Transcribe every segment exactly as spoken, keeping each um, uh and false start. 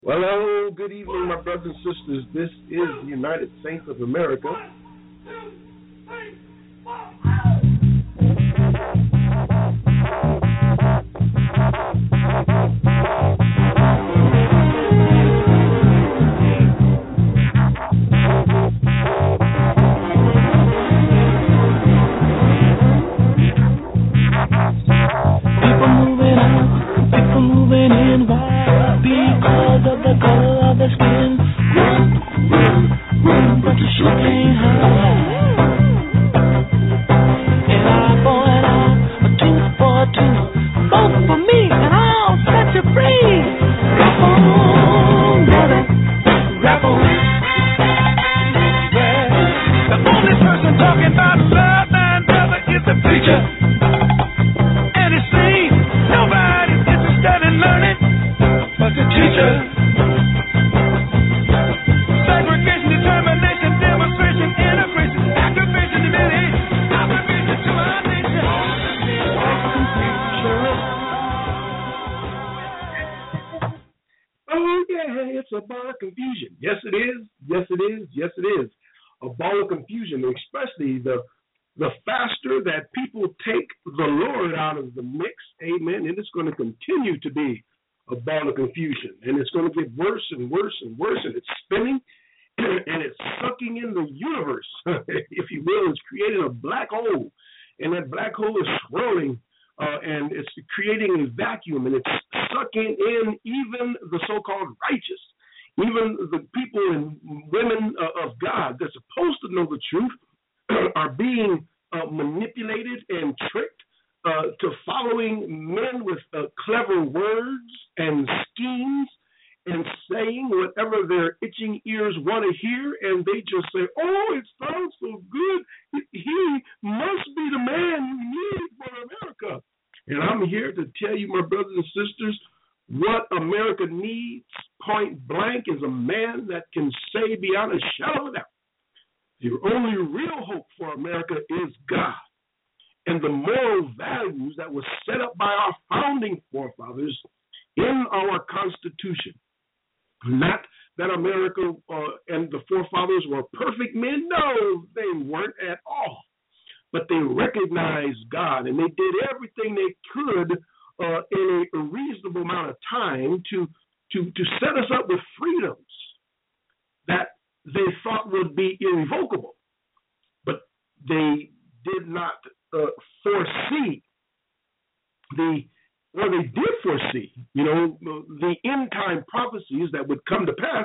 Well, hello, good evening, my brothers and sisters. This is the United Saints of America. People moving out, people moving in. Why? Because of the color of their skin. Run, run, run, but you sure can't hide. An eye for an eye, a tooth for a tooth. Vote for me and I'll set you free. Rap on, brother, rap on. The only person talking about love and brother is the preacher. And it seems nobody's interested in learning but the teacher. Segregation, determination, demonstration, integration, activation, humiliation, obligation to our nation. Oh, yeah, it's a ball of confusion. Yes, it is. Yes, it is. Yes, it is. A ball of confusion, especially the the faster that people take the Lord out of the mix, amen, and it's going to continue to be a ball of confusion. And it's going to get worse and worse and worse, and it's spinning, and it's sucking in the universe, if you will. It's creating a black hole, and that black hole is swirling, uh, and it's creating a vacuum, and it's sucking in even the so-called righteous, even the people and women uh, of God that's supposed to know the truth, are being uh, manipulated and tricked uh, to following men with uh, clever words and schemes and saying whatever their itching ears want to hear, and they just say, oh, it sounds so good. He must be the man we need for America. And I'm here to tell you, my brothers and sisters, what America needs, point blank, is a man that can say beyond a shadow of a doubt, the only real hope for America is God. And the moral values that were set up by our founding forefathers in our Constitution. Not that America uh, and the forefathers were perfect men. No, they weren't at all. But they recognized God, and they did everything they could uh, in a reasonable amount of time to, to, to set us up with freedoms that they thought would be irrevocable, but they did not uh, foresee the, or they did foresee, you know, the end time prophecies that would come to pass,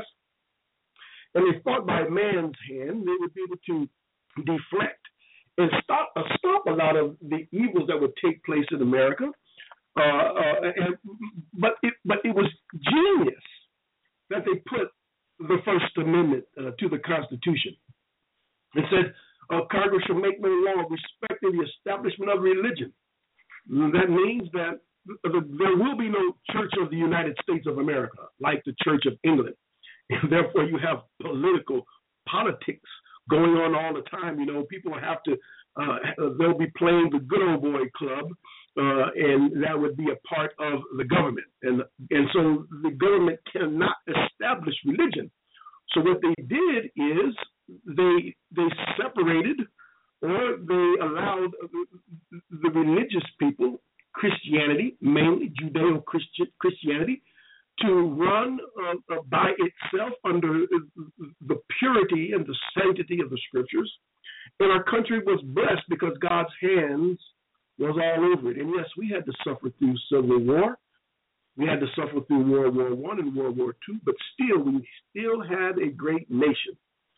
and they thought by man's hand they would be able to deflect and stop, uh, stop a lot of the evils that would take place in America. Uh, uh, and, but it, but it was genius that they put the First Amendment uh, to the Constitution. It said, uh, Congress shall make no law respecting the establishment of religion. That means that there will be no Church of the United States of America, like the Church of England. And therefore, you have political politics going on all the time. You know, people have to, uh, they'll be playing the good old boy club, uh, and that would be a part of the government. And and so the government cannot establish religion. So what they did is they they separated, or they allowed the religious people, Christianity, mainly Judeo-Christian Christianity, to run uh, uh, by itself under the purity and the sanctity of the scriptures. And our country was blessed because God's hands was all over it. And yes, we had to suffer through Civil War. We had to suffer through World War One and World War Two, but still, we still had a great nation.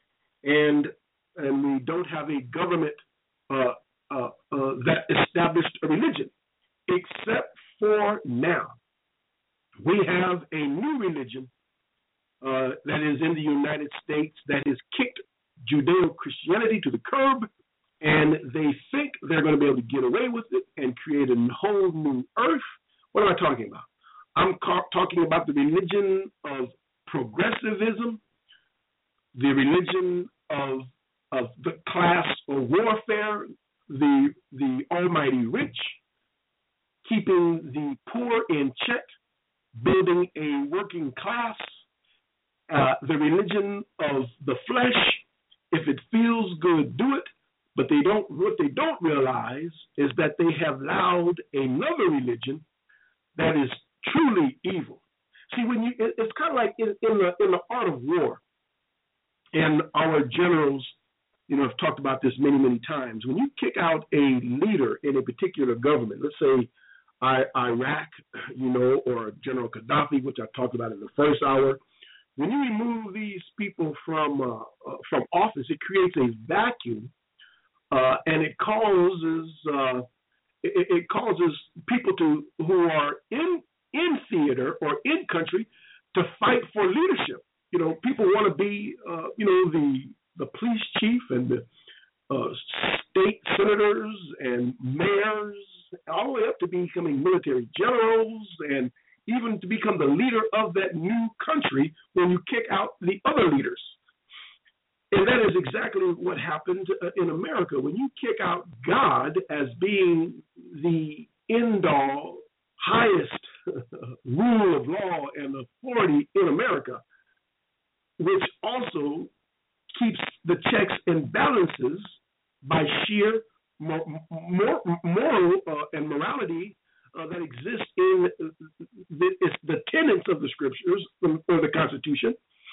And and we don't have a government uh, uh, uh, that established a religion, except for now. We have a new religion uh, that is in the United States that has kicked Judeo-Christianity to the curb, and they think they're going to be able to get away with it and create a whole new earth. What am I talking about? I'm ca- talking about the religion of progressivism, the religion of of the class of warfare, the the almighty rich, keeping the poor in check, building a working class Uh, the religion of the flesh, if it feels good, do it. But they don't. What they don't realize is that they have allowed another religion that is truly evil. See, when you, it, it's kind of like in, in the in the art of war, and our generals, you know, have talked about this many, many times. When you kick out a leader in a particular government, let's say I, Iraq, you know, or General Gaddafi, which I talked about in the first hour. When you remove these people from uh, uh, from office, it creates a vacuum, uh, and it causes uh, it, it causes people to who are in in theater or in country to fight for leadership. You know, people want to be, uh, you know, the the police chief and the uh, state senators and mayors, all the way up to becoming military generals and even to become the leader of that new country when you kick out the other leaders. And that is exactly what happened in America. When you kick out God as being the end-all, highest rule of law and authority in America, which also keeps the checks and balances by sheer moral, moral uh, and morality uh, that exists in the, it's the tenets of the scriptures or the Constitution.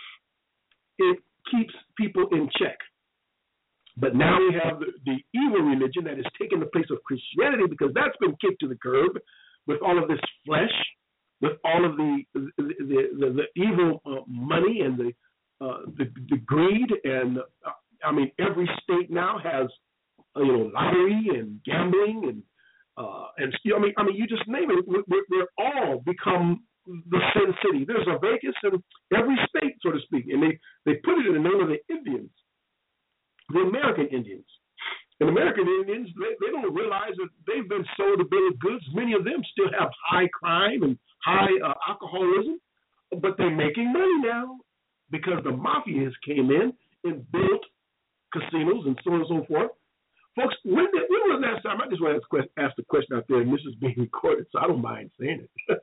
It keeps people in check. But now we have the, the evil religion that has taken the place of Christianity because that's been kicked to the curb with all of this flesh, with all of the the, the, the, the evil uh, money and the, uh, the the greed. And uh, I mean, every state now has uh, you know lottery and gambling and uh, and I mean I mean you just name it. We're, we're all become the Sin City. There's a Vegas in every state, so to speak, and they, they put it in the name of the Indians, the American Indians. And American Indians, they, they don't realize that they've been sold a bill of goods. Many of them still have high crime and high uh, alcoholism, but they're making money now because the mafias came in and built casinos and so on and so forth. Folks, when, did, when was the last time, I just want to ask, ask the question out there, and this is being recorded, so I don't mind saying it.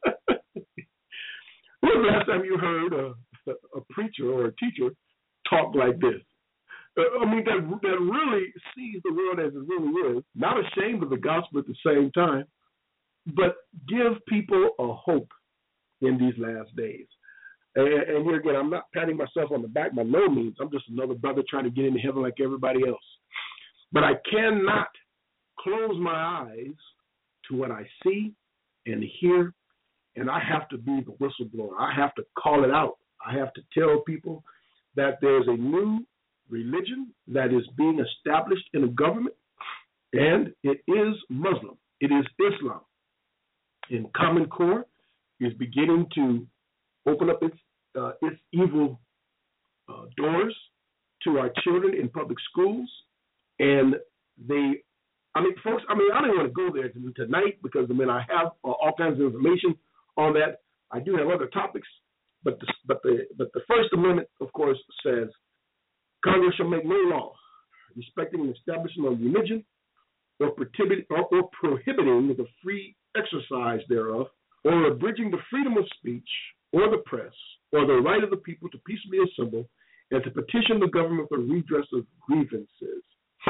When was the last time you heard a, a preacher or a teacher talk like this? I mean, that that really sees the world as it really is, not ashamed of the gospel at the same time, but give people a hope in these last days. And, and here again, I'm not patting myself on the back by no means. I'm just another brother trying to get into heaven like everybody else. But I cannot close my eyes to what I see and hear, and I have to be the whistleblower. I have to call it out. I have to tell people that there's a new religion that is being established in a government, and it is Muslim. It is Islam. And Common Core is beginning to open up its uh, its evil uh, doors to our children in public schools, and they, I mean, folks, I mean, I don't want to go there tonight because I mean I have uh, all kinds of information on that. I do have other topics, but the, but the but the First Amendment, of course, says Congress shall make no law respecting the establishment of religion or, prohibit, or, or prohibiting the free exercise thereof, or abridging the freedom of speech or the press, or the right of the people to peaceably assemble and to petition the government for redress of grievances.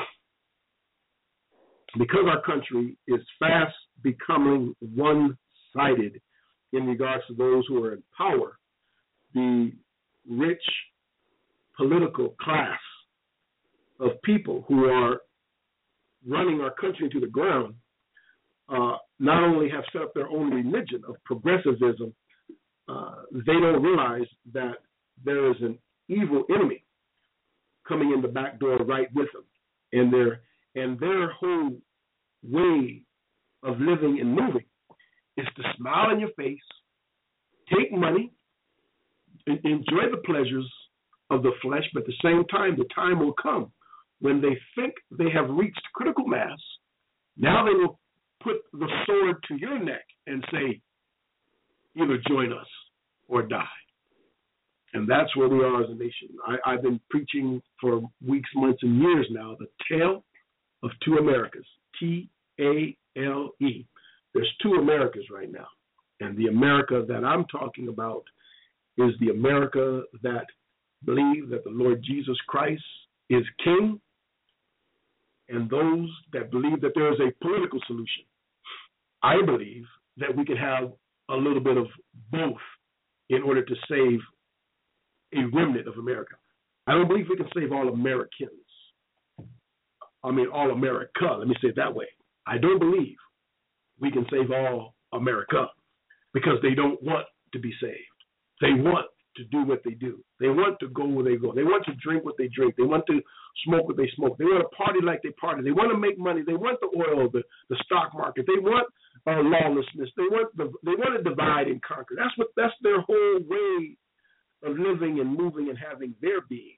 Because our country is fast becoming one-sided in regards to those who are in power, the rich political class of people who are running our country to the ground uh, not only have set up their own religion of progressivism, uh, they don't realize that there is an evil enemy coming in the back door right with them. And their, and their whole way of living and moving is to smile in your face, take money, and enjoy the pleasures of the flesh, but at the same time, the time will come when they think they have reached critical mass. Now they will put the sword to your neck and say, either join us or die. And that's where we are as a nation. I, I've been preaching for weeks, months, and years now, the tale of two Americas, T A L E. There's two Americas right now. And the America that I'm talking about is the America that believes that the Lord Jesus Christ is king, and those that believe that there is a political solution. I believe that we can have a little bit of both in order to save a remnant of America. I don't believe we can save all Americans. I mean, all America. Let me say it that way. I don't believe we can save all America because they don't want to be saved. They want to do what they do. They want to go where they go. They want to drink what they drink. They want to smoke what they smoke. They want to party like they party. They want to make money. They want the oil, the, the stock market. They want uh, lawlessness. They want the, they want to divide and conquer. That's what that's their whole way of living and moving and having their being.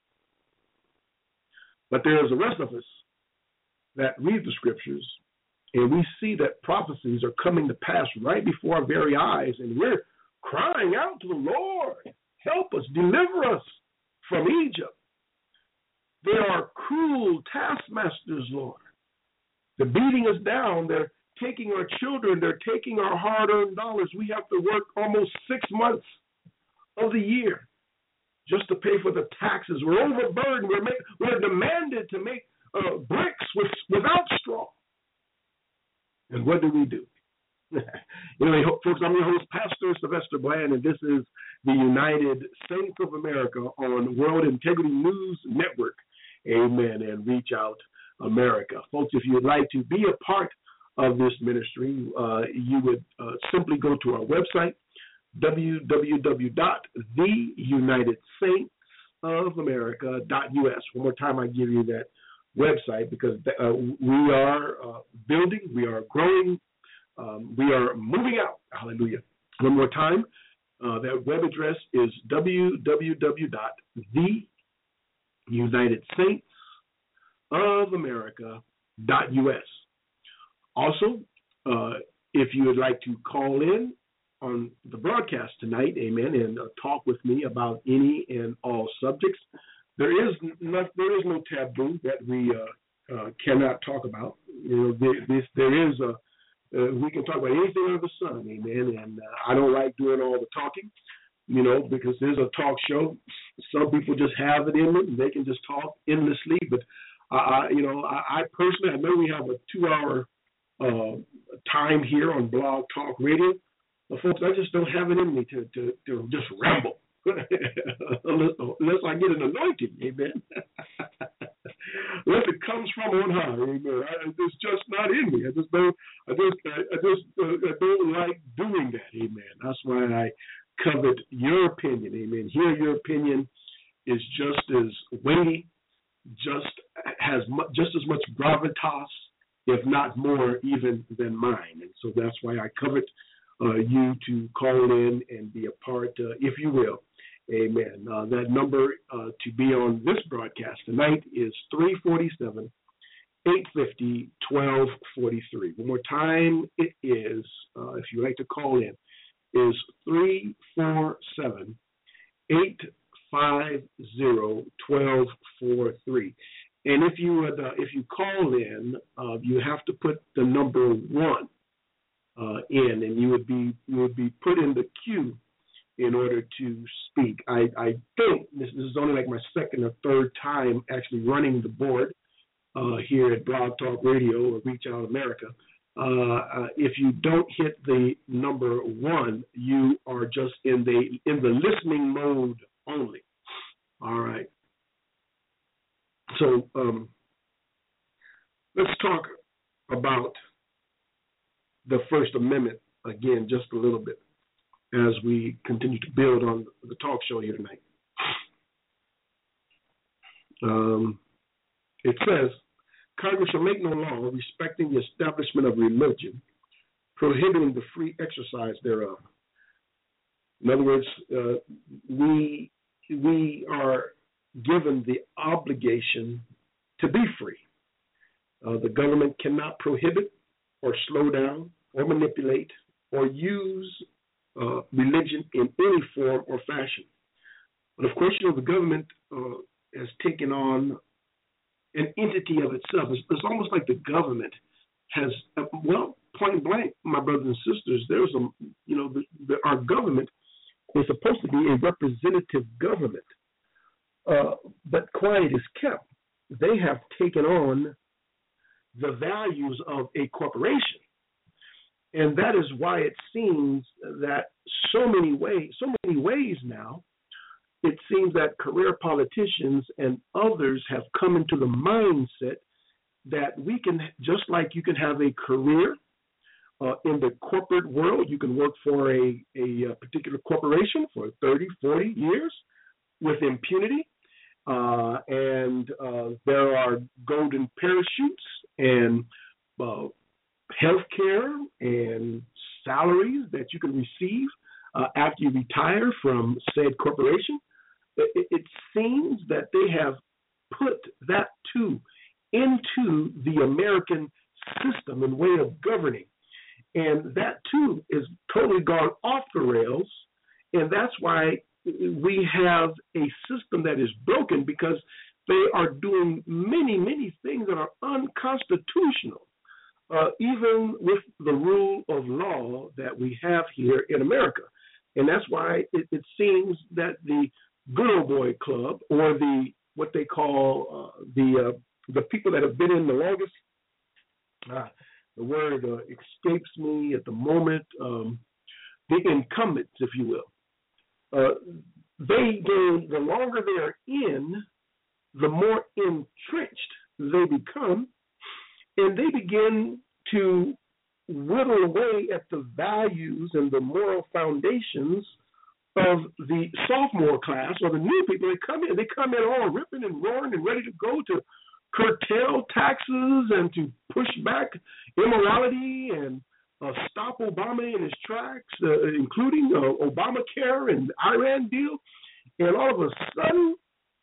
But there's the rest of us that read the scriptures, and we see that prophecies are coming to pass right before our very eyes, and we're crying out to the Lord, help us, deliver us from Egypt. They are cruel taskmasters, Lord. They're beating us down. They're taking our children. They're taking our hard-earned dollars. We have to work almost six months of the year just to pay for the taxes. We're overburdened. We're, make, we're demanded to make uh, bricks with, without straw. And what do we do? You know, folks, I'm your host, Pastor Sylvester Bland, and this is the United Saints of America on World Integrity News Network. Amen. And Reach Out America. Folks, if you would like to be a part of this ministry, uh, you would uh, simply go to our website, w w w dot the united saints of america dot u s. One more time, I give you that website because uh, we are uh, building, we are growing, um, we are moving out. Hallelujah. One more time, uh, that web address is w w w dot the united saints of america dot u s. Also, uh, if you would like to call in on the broadcast tonight, amen, and uh, talk with me about any and all subjects, there is no, there is no taboo that we uh, uh, cannot talk about. You know, there, this, there is a uh, we can talk about anything under the sun, amen. And uh, I don't like doing all the talking, you know, because there's a talk show. Some people just have it in them; and they can just talk endlessly. But I, you know, I, I personally, I know we have a two-hour uh, time here on Blog Talk Radio. Well, folks, I just don't have it in me to, to, to just ramble unless, unless I get an anointing, amen. Unless it comes from on high, amen. I, it's just not in me. I just don't. I just. I just. Uh, I don't like doing that, amen. That's why I covet your opinion, amen. Here, your opinion is just as weighty, just has mu- just as much gravitas, if not more, even than mine. And so that's why I covet Uh, you to call in and be a part, uh, if you will. Amen. Uh, that number uh, to be on this broadcast tonight is three four seven, eight five zero, one two four three. One more time, it is, uh, if you like to call in, is three four seven, eight five zero, one two four three. And if you would, uh, if you call in, uh, you have to put the number one Uh, in, and you would be you would be put in the queue in order to speak. I, I think this, this is only like my second or third time actually running the board uh, here at Blog Talk Radio or Reach Out America. Uh, uh, if you don't hit the number one, you are just in the in the listening mode only. All right. So um, let's talk about the First Amendment again, just a little bit, as we continue to build on the talk show here tonight. Um, it says, Congress shall make no law respecting the establishment of religion, prohibiting the free exercise thereof. In other words, uh, we we are given the obligation to be free. Uh, the government cannot prohibit or slow down or manipulate or use uh, religion in any form or fashion. But of course, you know, the government uh, has taken on an entity of itself. It's, it's almost like the government has, uh, well, point blank, my brothers and sisters, there's a, you know, the, the, our government It's supposed to be a representative government, uh, but quiet is kept. They have taken on the values of a corporation. And that is why it seems that so many ways, so many ways now, it seems that career politicians and others have come into the mindset that we can, just like you can have a career uh, in the corporate world, you can work for a, a, a particular corporation for thirty, forty years with impunity. Uh, and uh, there are golden parachutes and uh, health care and salaries that you can receive uh, after you retire from said corporation. It, it seems that they have put that too into the American system and way of governing. And that too is totally gone off the rails. And that's why we have a system that is broken, because they are doing many, many things that are unconstitutional, uh, even with the rule of law that we have here in America. And that's why it, it seems that the Good Old Boy Club, or the what they call uh, the uh, the people that have been in the longest, uh, the word uh, escapes me at the moment, um, the incumbents, if you will. Uh, they gain, the longer they are in, the more entrenched they become, and they begin to whittle away at the values and the moral foundations of the sophomore class, or the new people. They come in, they come in all ripping and roaring and ready to go to curtail taxes and to push back immorality and uh, stop Obama in his tracks, uh, including uh, Obamacare and Iran deal. And all of a sudden,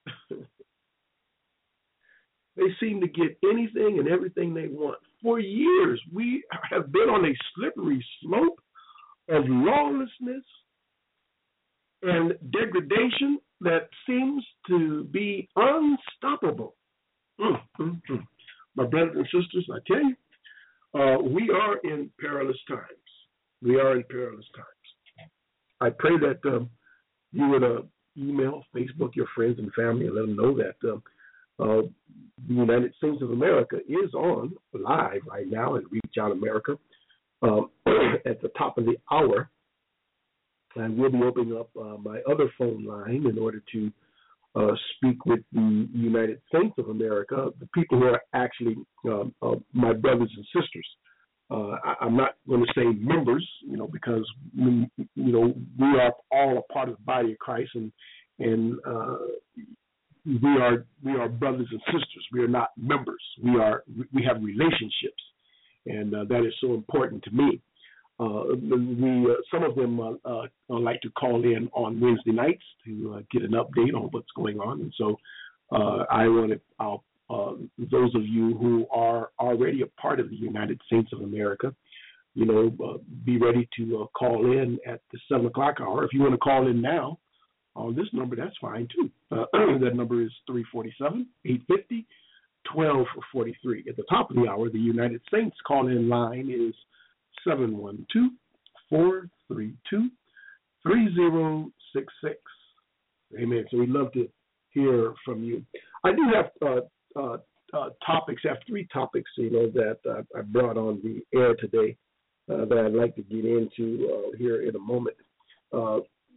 they seem to get anything and everything they want. For years, we have been on a slippery slope of lawlessness and degradation that seems to be unstoppable. Mm, mm, mm. My brothers and sisters, I tell you, uh, we are in perilous times. We are in perilous times. I pray that um, you would uh, email, Facebook your friends and family and let them know that um, uh, the United States of America is on live right now and Reach Out America um, at the top of the hour. And we'll be opening up uh, my other phone line in order to uh, speak with the United States of America, the people who are actually um, uh, my brothers and sisters. Uh, I, I'm not going to say members, you know, because we, you know, we are all a part of the body of Christ, and and uh, we are we are brothers and sisters. We are not members. We are we have relationships, and uh, that is so important to me. Uh, we, uh, some of them uh, uh, like to call in on Wednesday nights to uh, get an update on what's going on, and so uh, I want to. I'll, uh, those of you who are already a part of the United States of America, you know, uh, be ready to uh, call in at the seven o'clock hour. If you want to call in now on this number, that's fine too. Uh, that number is three four seven, eight five zero, one two four three. At the top of the hour, the United States call-in line is seven one two, four three two, three zero six six. Amen. So we'd love to hear from you. I do have uh, uh, uh, topics, I have three topics, you know, that uh, I brought on the air today uh, that I'd like to get into uh, here in a moment. Uh,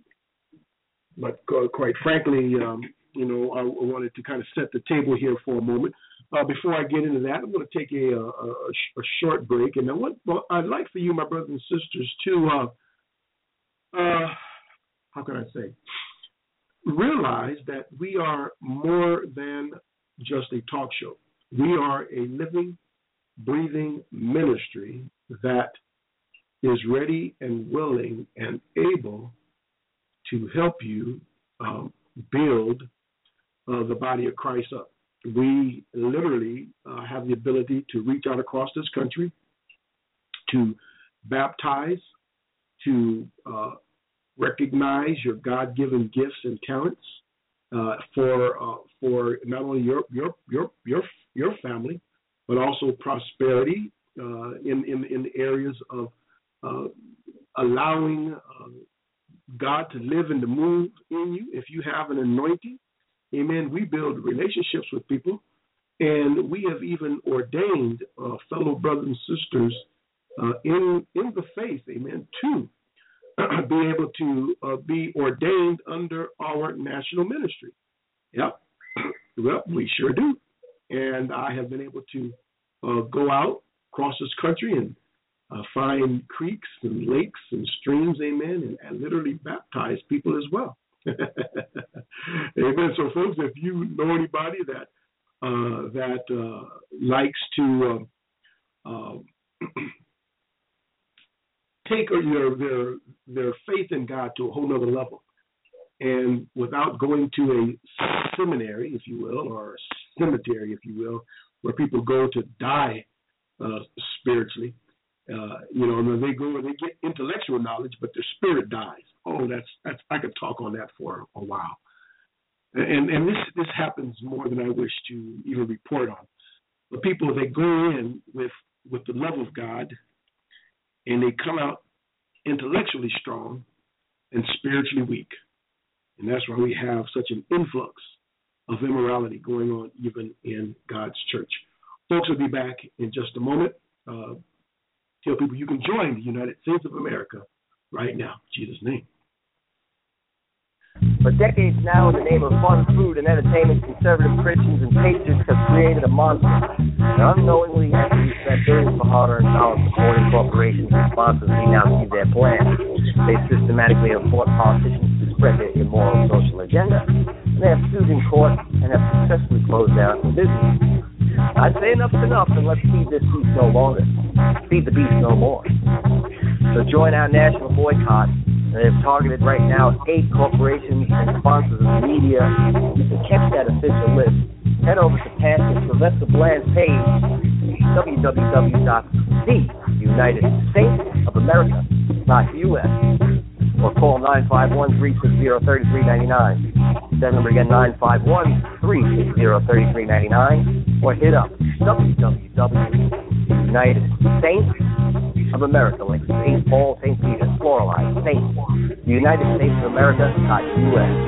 but uh, quite frankly, um, you know, I wanted to kind of set the table here for a moment. Uh, before I get into that, I'm going to take a, a, a, a short break. And then what well, I'd like for you, my brothers and sisters, to, uh, uh, how can I say, realize that we are more than just a talk show. We are a living, breathing ministry that is ready and willing and able to help you um, build uh, the body of Christ up. We literally uh, have the ability to reach out across this country, to baptize, to uh, recognize your God-given gifts and talents uh, for uh, for not only your your your your your family, but also prosperity uh, in, in in areas of uh, allowing uh, God to live and to move in you, if you have an anointing, amen, we build relationships with people. And we have even ordained uh, fellow brothers and sisters uh, in in the faith, amen, to be able to uh, be ordained under our national ministry. Yep. Well, we sure do. And I have been able to uh, go out across this country and uh, find creeks and lakes and streams, amen, and, and literally baptize people as well. Amen. So, folks, if you know anybody that uh, that uh, likes to uh, uh, take their, their their faith in God to a whole nother level, and without going to a seminary, if you will, or a cemetery, if you will, where people go to die uh, spiritually, uh, you know, and they go and they get intellectual knowledge, but their spirit dies. Oh, that's that's I could talk on that for a while. And and this this happens more than I wish to even report on. The people, they go in with with the love of God, and they come out intellectually strong and spiritually weak. And that's why we have such an influx of immorality going on even in God's church. Folks, will be back in just a moment. Uh, tell people you can join the United States of America right now. In Jesus' name. For decades now, in the name of fun, food, and entertainment, conservative Christians and patriots have created a monster that unknowingly has spent billions of hard-earned dollars supporting corporations and sponsors who now see their plans. They systematically have fought politicians to spread their immoral social agenda, and they have sued in court and have successfully closed down the business. I say enough's enough, and let's feed this beast no longer. Feed the beast no more. So join our national boycott. They've targeted right now eight corporations and sponsors of the media. To catch that official list, head over to Pastor Sylvester Bland's page, w w w dot the united states of america dot u s, or call nine five one, three six zero, three three nine nine. That number again, nine five one, three six zero, three three nine nine, or hit up w w w dot the united states of America, like Saint Paul, Saint Peter, pluralized, Saint, the United States of America dot U S.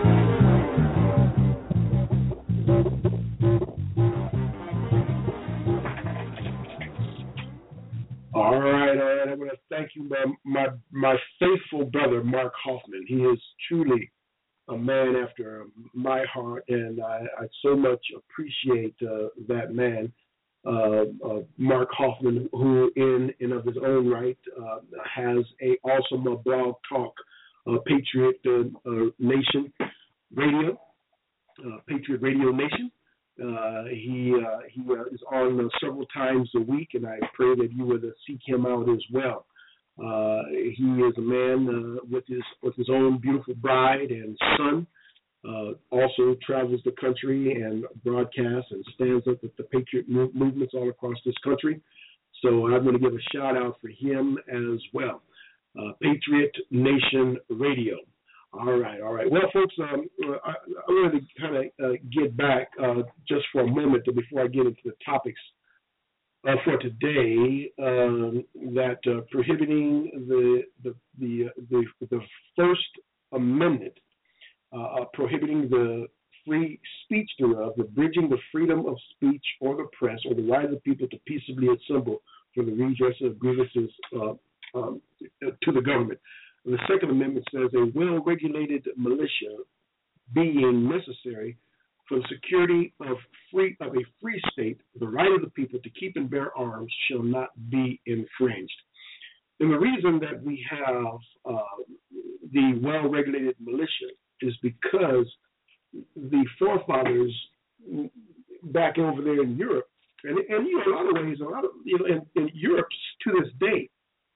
All right, all right. I want to thank you, my, my my faithful brother, Mark Hoffman. He is truly a man after my heart, and I, I so much appreciate uh, that man. Uh, uh, Mark Hoffman, who in and of his own right uh, has a awesome uh, blog talk, uh, Patriot uh, uh, Nation Radio, uh, Patriot Radio Nation. Uh, he uh, he uh, is on uh, several times a week, and I pray that you would uh, seek him out as well. Uh, he is a man uh, with his with his own beautiful bride and son. Uh, also travels the country and broadcasts and stands up with the Patriot move- movements all across this country. So I'm going to give a shout out for him as well. Uh, Patriot Nation Radio. All right, all right. Well, folks, um, I, I wanted to kind of uh, get back uh, just for a moment before I get into the topics uh, for today. Um, that uh, prohibiting the the the, the the First Amendment. Uh, prohibiting the free speech thereof, abridging the freedom of speech or the press or the right of people to peaceably assemble for the redress of grievances uh, um, to the government. And the Second Amendment says a well-regulated militia being necessary for the security of free of a free state, the right of the people to keep and bear arms shall not be infringed. And the reason that we have uh, the well-regulated militia is because the forefathers back over there in Europe, and, and you know, a lot of ways, a lot of, you know, in, in Europe to this day,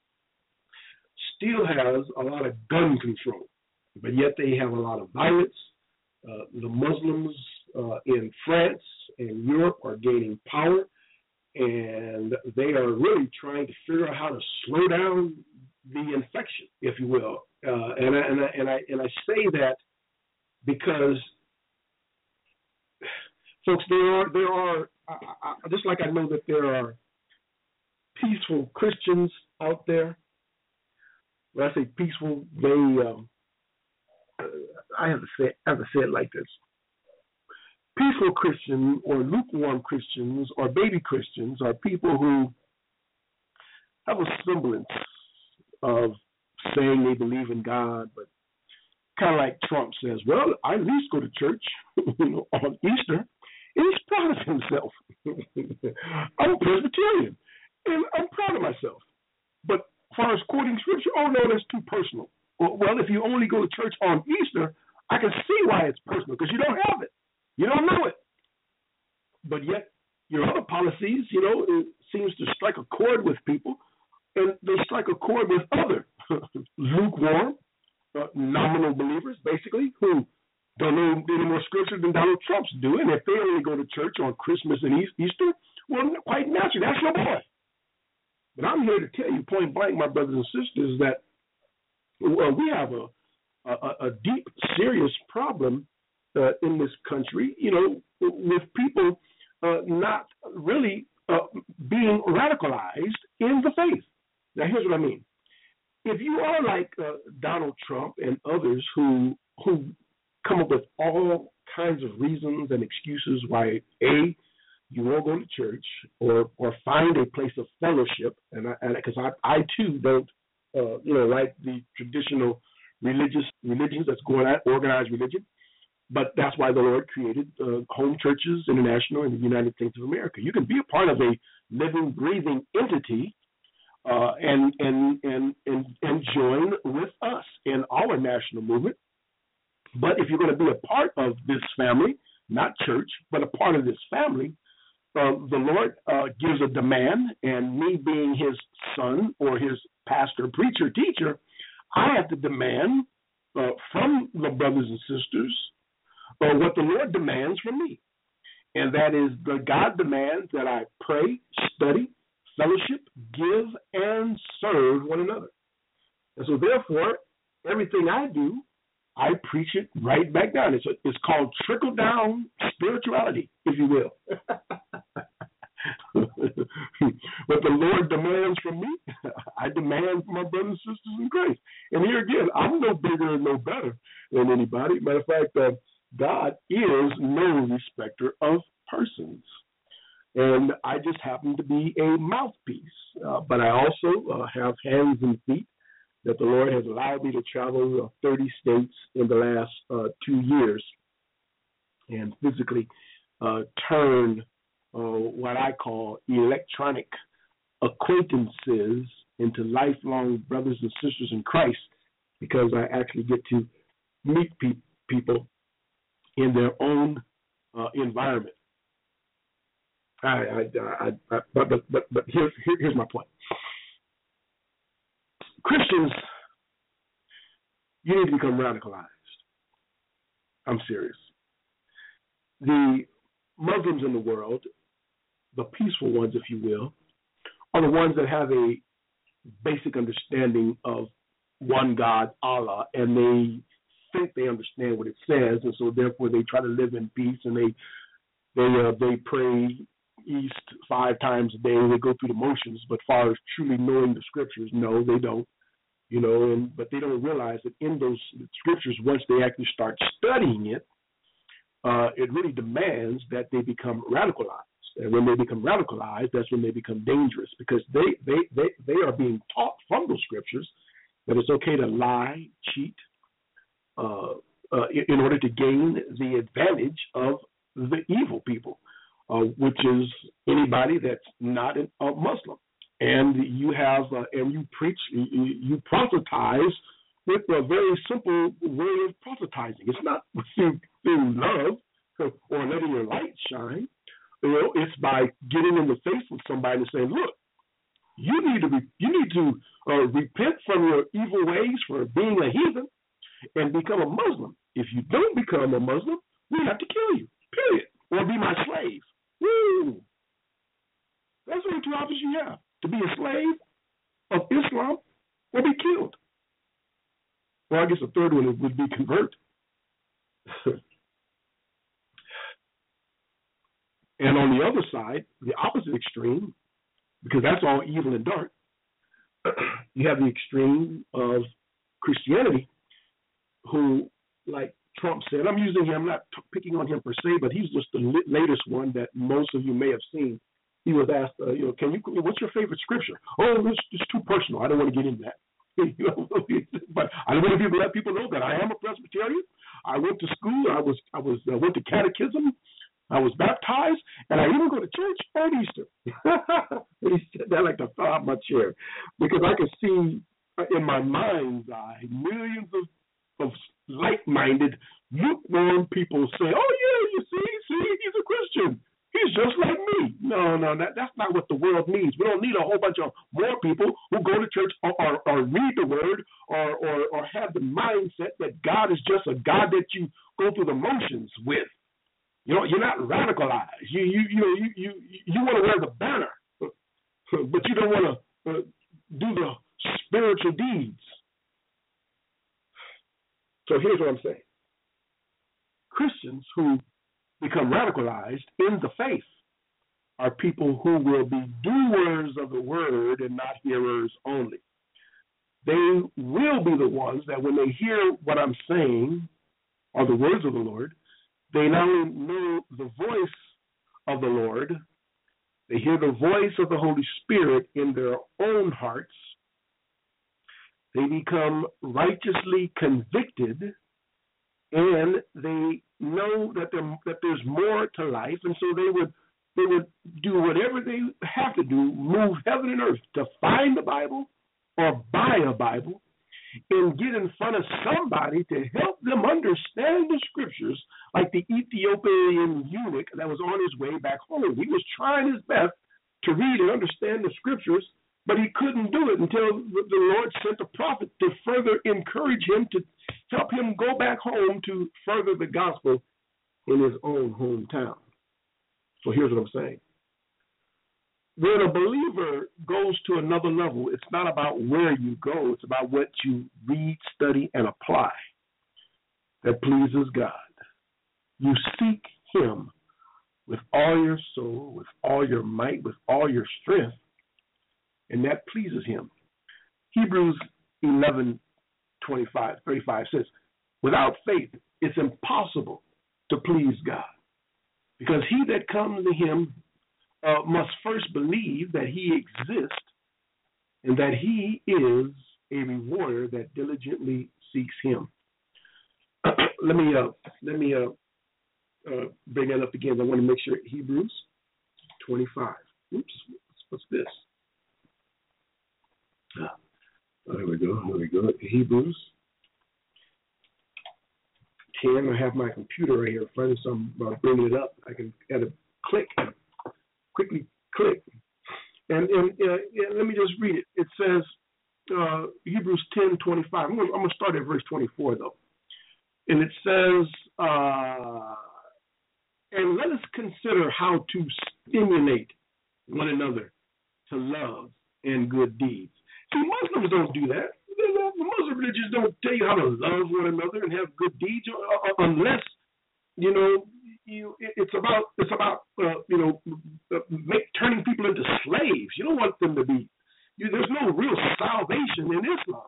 still has a lot of gun control, but yet they have a lot of violence. Uh, the Muslims uh, in France and Europe are gaining power, and they are really trying to figure out how to slow down the infection, if you will. Uh, and, I, and, I, and I and I say that because, folks, there are there are I, I, just like I know that there are peaceful Christians out there. When I say peaceful, they um, I have to say, I have to say it like this. Peaceful Christian or lukewarm Christians or baby Christians are people who have a semblance of saying they believe in God, but kind of like Trump says, well, I at least go to church you know, on Easter. And he's proud of himself. I'm a Presbyterian, and I'm proud of myself. But as far as quoting scripture, oh, no, that's too personal. Well, if you only go to church on Easter, I can see why it's personal, because you don't have it. You don't know it. But yet, your other policies, you know, it seems to strike a chord with people, and they strike a chord with other lukewarm, uh, nominal believers, basically, who don't know any more scripture than Donald Trump's do. And if they only go to church on Christmas and Easter, well, quite naturally, that's your boy. But I'm here to tell you point blank, my brothers and sisters, that well, we have a, a, a deep, serious problem uh, in this country, you know, with people uh, not really uh, being radicalized in the faith. Now, here's what I mean. If you are like uh, Donald Trump and others who who come up with all kinds of reasons and excuses why, A, you won't go to church or or find a place of fellowship, and because I, I, I too don't, uh, you know, like the traditional religious religions that's going on, organized religion, but that's why the Lord created uh, Home Churches International in the United States of America. You can be a part of a living, breathing entity uh, and, and and and and join with us in our national movement. But if you're going to be a part of this family, not church, but a part of this family, uh, the Lord uh, gives a demand, and me being his son or his pastor, preacher, teacher, I have to demand uh, from the brothers and sisters uh, what the Lord demands from me. And that is the God demands that I pray, study, fellowship, give, and serve one another. And so therefore, everything I do, I preach it right back down. It's, a, it's called trickle-down spirituality, if you will. What the Lord demands from me, I demand from my brothers and sisters in Christ. And here again, I'm no bigger and no better than anybody. Matter of fact, uh, God is no respecter of persons. And I just happen to be a mouthpiece. Uh, but I also uh, have hands and feet that the Lord has allowed me to travel uh, thirty states in the last uh, two years and physically uh, turn uh, what I call electronic acquaintances into lifelong brothers and sisters in Christ, because I actually get to meet pe- people in their own uh, environment. I, I, I, I, but but but, but here's, here, here's my point. Christians, you need to become radicalized. I'm serious. The Muslims in the world, the peaceful ones, if you will, are the ones that have a basic understanding of one God, Allah, and they think they understand what it says, and so therefore they try to live in peace, and they they uh, they pray East five times a day. They go through the motions, but as far as truly knowing the scriptures, no, they don't. You know, and but they don't realize that in those scriptures, once they actually start studying it, uh, it really demands that they become radicalized. And when they become radicalized, that's when they become dangerous, because they they they, they are being taught from those scriptures that it's okay to lie, cheat, uh, uh, in order to gain the advantage of the evil people, uh, which is anybody that's not a Muslim. And you have, uh, and you preach, you, you proselytize with a very simple way of proselytizing. It's not through, through love or letting your light shine. You know, it's by getting in the face with somebody and saying, "Look, you need to be, you need to uh, repent from your evil ways for being a heathen and become a Muslim. If you don't become a Muslim, we have to kill you. Period. Or be my slave." Woo! That's the only two options you have: to be a slave of Islam or be killed. Well, I guess the third one would be convert. And on the other side, the opposite extreme, because that's all evil and dark, you have the extreme of Christianity, who like Trump said. I'm using him, I'm not t- picking on him per se, but he's just the li- latest one that most of you may have seen. He was asked, uh, you know, can you? What's your favorite scripture? Oh, it's, it's too personal. I don't want to get into that. You know, but I want to let people know that I am a Presbyterian. I went to school. I was I was uh, went to catechism. I was baptized, and I even go to church at Easter. He said that like to fall out my chair, because I can see in my mind's eye millions of, of like-minded, lukewarm people say, "Oh yeah, you see, see, he's a Christian. He's just like me." No, no, that, that's not what the world needs. We don't need a whole bunch of more people who go to church or, or, or read the word or, or, or have the mindset that God is just a God that you go through the motions with. You know, you're not radicalized. You you you you you, you want to wear the banner, but you don't want to uh, do the spiritual deeds. So here's what I'm saying: Christians who become radicalized in the faith are people who will be doers of the word and not hearers only. They will be the ones that when they hear what I'm saying or the words of the Lord, they not only know the voice of the Lord, they hear the voice of the Holy Spirit in their own hearts. They become righteously convicted, and they know that there that there's more to life, and so they would they would do whatever they have to do, move heaven and earth to find the Bible or buy a Bible, and get in front of somebody to help them understand the scriptures, like the Ethiopian eunuch that was on his way back home. He was trying his best to read and understand the scriptures, but he couldn't do it until the Lord sent a prophet to further encourage him, to help him go back home to further the gospel in his own hometown. So here's what I'm saying. When a believer goes to another level, it's not about where you go. It's about what you read, study, and apply that pleases God. You seek him with all your soul, with all your might, with all your strength, and that pleases him. Hebrews eleven twenty-five, thirty-five says, without faith, it's impossible to please God, because he that comes to him uh, must first believe that he exists and that he is a rewarder that diligently seeks him. let me uh, let me uh, uh, bring that up again. I want to make sure. Hebrews twenty-five. Oops, what's this? Ah, oh, there we go. There we go. Hebrews ten. I have my computer right here in front of me, so I'm uh, bringing it up. I can at a click, quickly click, and and uh, yeah, let me just read it. It says uh, Hebrews ten twenty-five. I'm going to start at verse twenty-four though, and it says, uh, "And let us consider how to stimulate one another to love and good deeds." See, Muslims don't do that. The Muslim religions don't tell you how to love one another and have good deeds, unless, you know, you. It's about it's about uh, you know, make, turning people into slaves. You don't want them to be. You, there's no real salvation in Islam.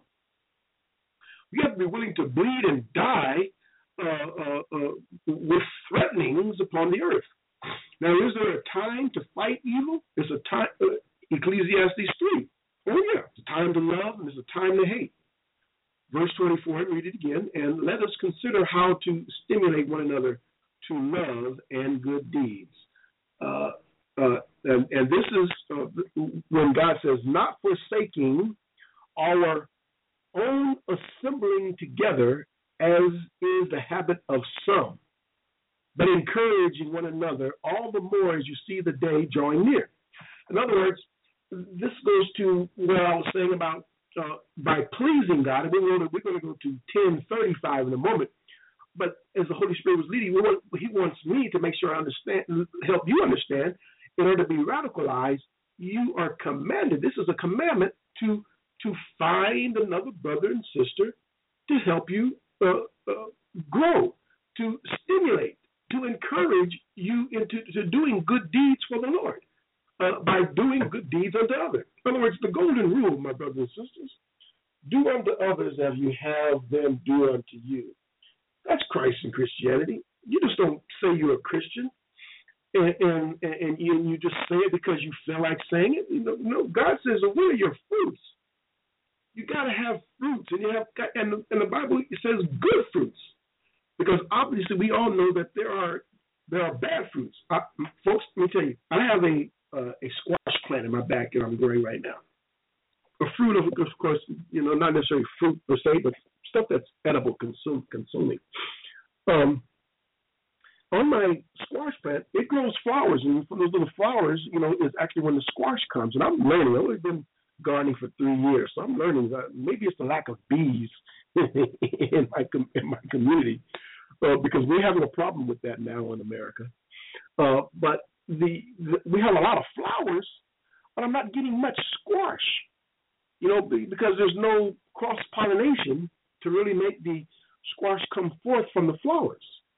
You have to be willing to bleed and die uh, uh, uh, with threatenings upon the earth. Now, is there a time to fight evil? There's a time. Uh, Ecclesiastes three. Oh, yeah, it's a time to love and there's a time to hate. Verse twenty-four, read it again. And let us consider how to stimulate one another to love and good deeds. Uh, uh, and, and this is uh, when God says, not forsaking our own assembling together, as is the habit of some, but encouraging one another all the more as you see the day drawing near. In other words, this goes to what I was saying about uh, by pleasing God. And we're going, to, we're going to go to ten thirty-five in a moment. But as the Holy Spirit was leading, we want, He wants me to make sure I understand, help you understand. In order to be radicalized, you are commanded. This is a commandment to to find another brother and sister to help you uh, uh, grow, to stimulate, to encourage you into to doing good deeds for the Lord. Uh, by doing good deeds unto others. In other words, the golden rule, my brothers and sisters, do unto others as you have them do unto you. That's Christ and Christianity. You just don't say you're a Christian and and, and, you, and you just say it because you feel like saying it. You know, no, God says, well, what are your fruits? You got to have fruits, and you have, and the, and the Bible it says good fruits, because obviously we all know that there are there are bad fruits. I, folks, let me tell you, I have a uh, a squash plant in my backyard I'm growing right now. A fruit of, of course, you know, not necessarily fruit per se, but stuff that's edible, consume, consuming. Um, on my squash plant, it grows flowers, and from those little flowers, you know, is actually when the squash comes. And I'm learning. I've only been gardening for three years, so I'm learning that maybe it's the lack of bees in my in my community, uh, because we're having a problem with that now in America. Uh, but the, the we have a lot of flowers, but I'm not getting much squash, you know, because there's no cross pollination to really make the squash come forth from the flowers.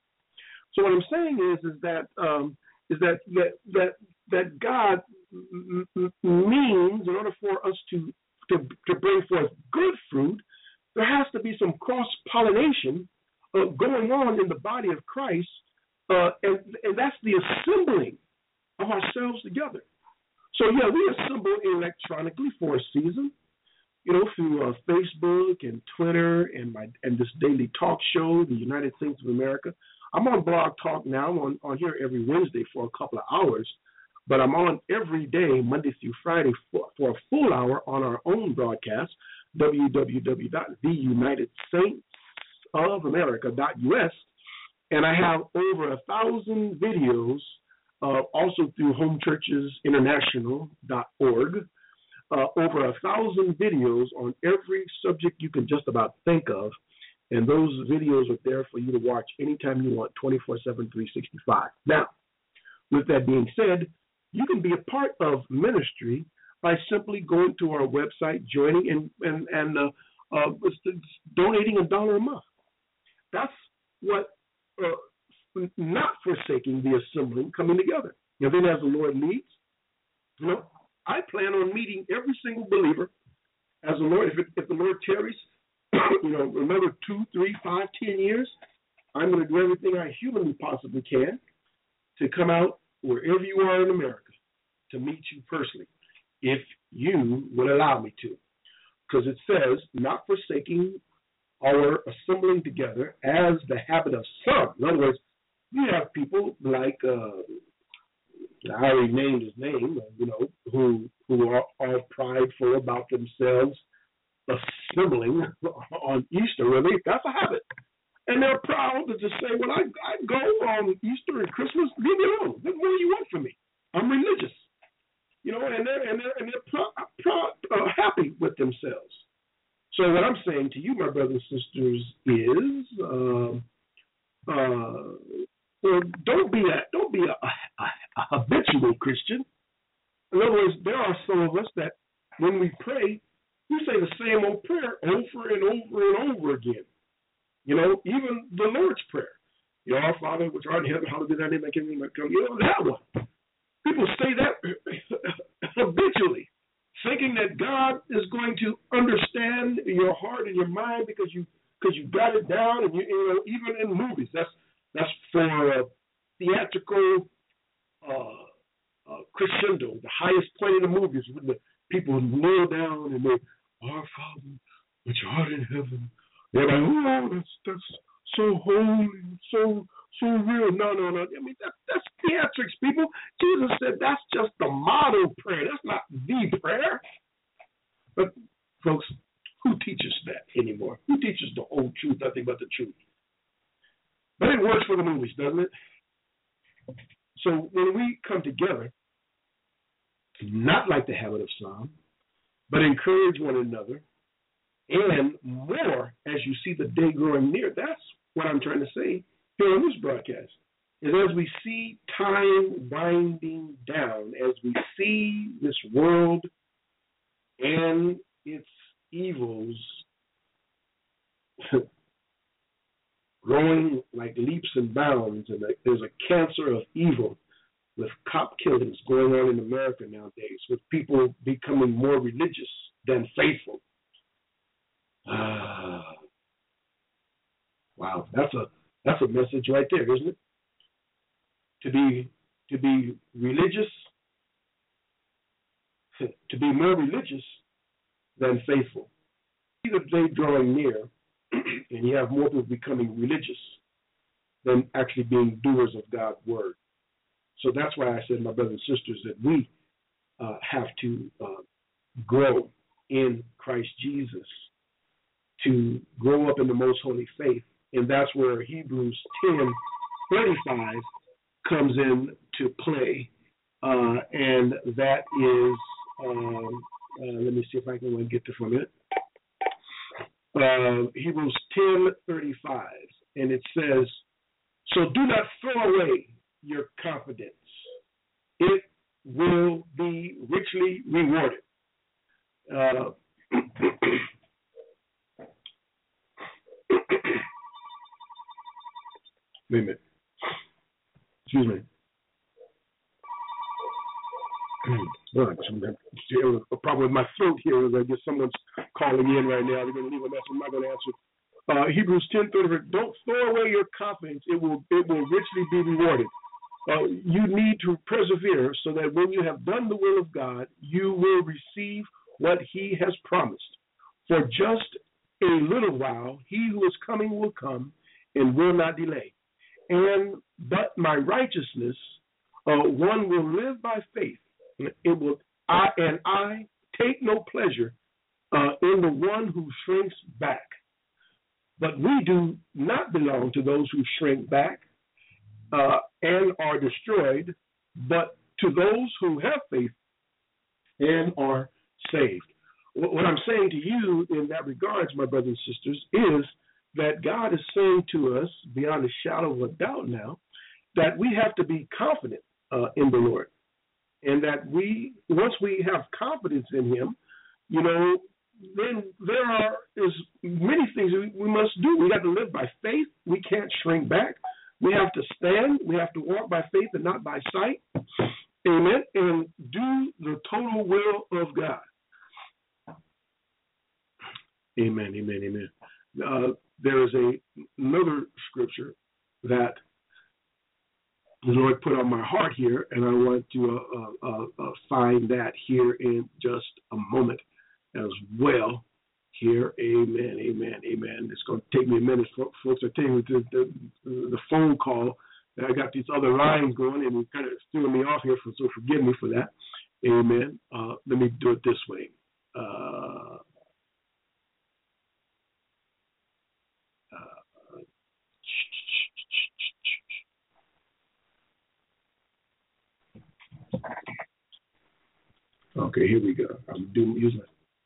So what I'm saying is, is that um, is that that that, that God m- m- means, in order for us to, to to bring forth good fruit, there has to be some cross pollination uh, going on in the body of Christ, uh, and and that's the assembling of ourselves together. So yeah, we assemble electronically for a season, you know, through uh, Facebook and Twitter and my and this daily talk show, the United Saints of America. I'm on Blog Talk now. I'm on, on here every Wednesday for a couple of hours, but I'm on every day, Monday through Friday, for, for a full hour on our own broadcast, w w w dot the united saints of america dot u s, and I have over a thousand videos, uh, also through home churches international dot org, uh, over a thousand videos on every subject you can just about think of. And those videos are there for you to watch anytime you want, twenty-four seven, three sixty-five. Now, with that being said, you can be a part of ministry by simply going to our website, joining, and and, and uh, uh, donating a dollar a month. That's what, uh, not forsaking the assembling, coming together. And then as the Lord leads, you know, I plan on meeting every single believer as the Lord, if, it, if the Lord tarries, you know, remember two, three, five, ten years, I'm going to do everything I humanly possibly can to come out wherever you are in America to meet you personally, if you will allow me to. Because it says, not forsaking our assembling together as the habit of some. In other words, you have people like, uh, I already named his name, you know, who, who are, are prideful about themselves assembling on Easter, really. That's a habit. And they're proud to just say, well, I, I go on Easter and Christmas, leave me alone. What more do you want from me? I'm religious. You know, and they're, and they're, and they're proud, proud, uh, happy with themselves. So what I'm saying to you, my brothers and sisters, is uh, uh, well, don't be a don't be a, a, a habitual Christian. In other words, there are some of us that when we pray, we say the same old prayer over and over and over again. You know, even the Lord's Prayer. You know, our Father, which art in heaven, hallowed be thy name, thy kingdom come. You know, that one. People say that habitually, thinking that God is going to understand your heart and your mind because you because you got it down, and you, you know, even in movies, that's that's for uh, theatrical uh, uh, crescendo, the highest point in the movies when the people kneel down and they, our Father, which art in heaven. They're like, oh, that's that's so holy, so so real. No, no, no. I mean, that, that's theatrics, people. Jesus said that's just the model prayer. That's not the prayer. But, folks, who teaches that anymore? Who teaches the whole truth, nothing but the truth? But it works for the movies, doesn't it? So when we come together, not like the habit of some, but encourage one another, and more as you see the day growing near. That's what I'm trying to say here on this broadcast. Is as we see time winding down, as we see this world and its evils growing like leaps and bounds, and there's a cancer of evil with cop killings going on in America nowadays, with people becoming more religious than faithful. Uh, Wow, that's a that's a message right there, isn't it? To be to be religious, to be more religious than faithful. The day drawing near, and you have more people becoming religious than actually being doers of God's word. So that's why I said, my brothers and sisters, that we uh, have to uh, grow in Christ Jesus, to grow up in the most holy faith. And that's where Hebrews ten thirty-five comes in to play. Uh, and that is, um, uh, let me see if I can get this for a minute. Uh, Hebrews ten thirty-five. And it says, so do not throw away your confidence. It will be richly rewarded. Uh, Wait a minute. Excuse me. A problem with my throat here is I guess someone's calling in right now. They're going to leave a message. I'm not going to answer. Uh, Hebrews ten thirty. Don't throw away your confidence. It will it will richly be rewarded. Uh, you need to persevere so that when you have done the will of God, you will receive what He has promised. For just a little while, He who is coming will come and will not delay. And but my righteousness, uh, one will live by faith. It will, I and I take no pleasure uh, in the one who shrinks back. But we do not belong to those who shrink back uh, and are destroyed, but to those who have faith and are saved. What I'm saying to you in that regards, my brothers and sisters, is that God is saying to us, beyond a shadow of a doubt now, that we have to be confident uh, in the Lord. And that we, once we have confidence in Him, you know, then there are is many things we, we must do. We have to live by faith. We can't shrink back. We have to stand. We have to walk by faith and not by sight. Amen. And do the total will of God. Amen, amen, amen. Uh, there is a, another scripture that the Lord put on my heart here, and I want to uh, uh, uh, find that here in just a moment as well. Here, amen, amen, amen. It's going to take me a minute, folks. I tell you, the, the, the phone call, I got these other lines going, and it kind of threw me off here, so forgive me for that. Amen. Uh, let me do it this way. Uh, Okay, here we go. I'm doing use my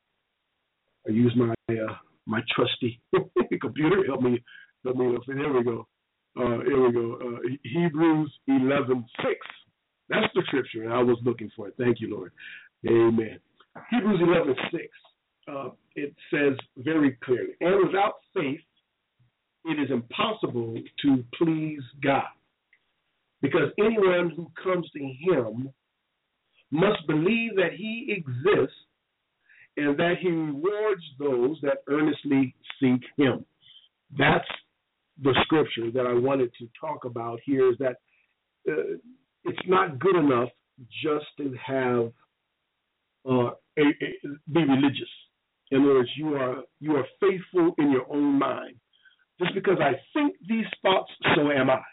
I use my uh, my trusty computer. Help me, help me. There we go. Uh, here we go. Uh, Hebrews eleven six. That's the scripture I was looking for. Thank you, Lord. Amen. Hebrews eleven six. Uh, it says very clearly, and without faith, it is impossible to please God, because anyone who comes to Him must believe that He exists and that He rewards those that earnestly seek Him. That's the scripture that I wanted to talk about here, is that uh, it's not good enough just to have uh, a, a, be religious. In other words, you are you are faithful in your own mind. Just because I think these thoughts, so am I.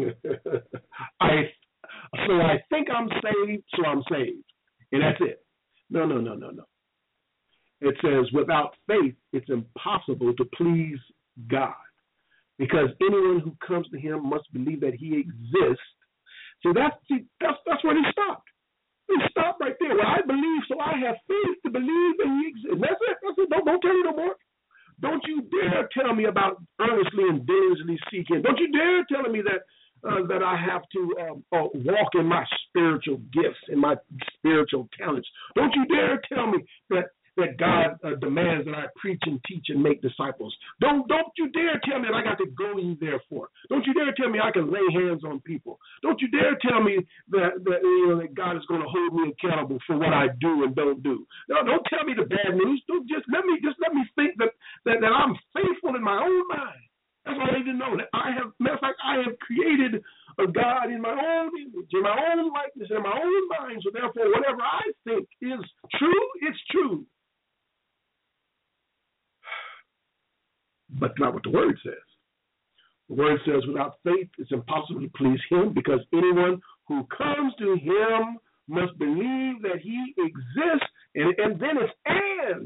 I So I think I'm saved, so I'm saved. And that's it. No, no, no, no, no. It says without faith, it's impossible to please God, because anyone who comes to Him must believe that He exists. So that's, see, that's, that's where He stopped. He stopped right there. Well, I believe, so I have faith to believe that He exists. That's it. That's it. Don't, don't tell me no more. Don't you dare tell me about earnestly and diligently seeking. Don't you dare tell me that Uh, that I have to um, uh, walk in my spiritual gifts and my spiritual talents. Don't you dare tell me that that God uh, demands that I preach and teach and make disciples. Don't don't you dare tell me that I got to go ye therefore. Don't you dare tell me I can lay hands on people. Don't you dare tell me that, that, you know, that God is going to hold me accountable for what I do and don't do. No, don't tell me the bad news. Don't just let me just let me think that that, that I'm faithful in my own mind. That's all I need to know. That I have, matter of fact, I have created a God in my own image, in my own likeness, in my own mind. So therefore, whatever I think is true, it's true. But not what the Word says. The Word says, without faith, it's impossible to please Him, because anyone who comes to Him must believe that He exists, and, and then it's and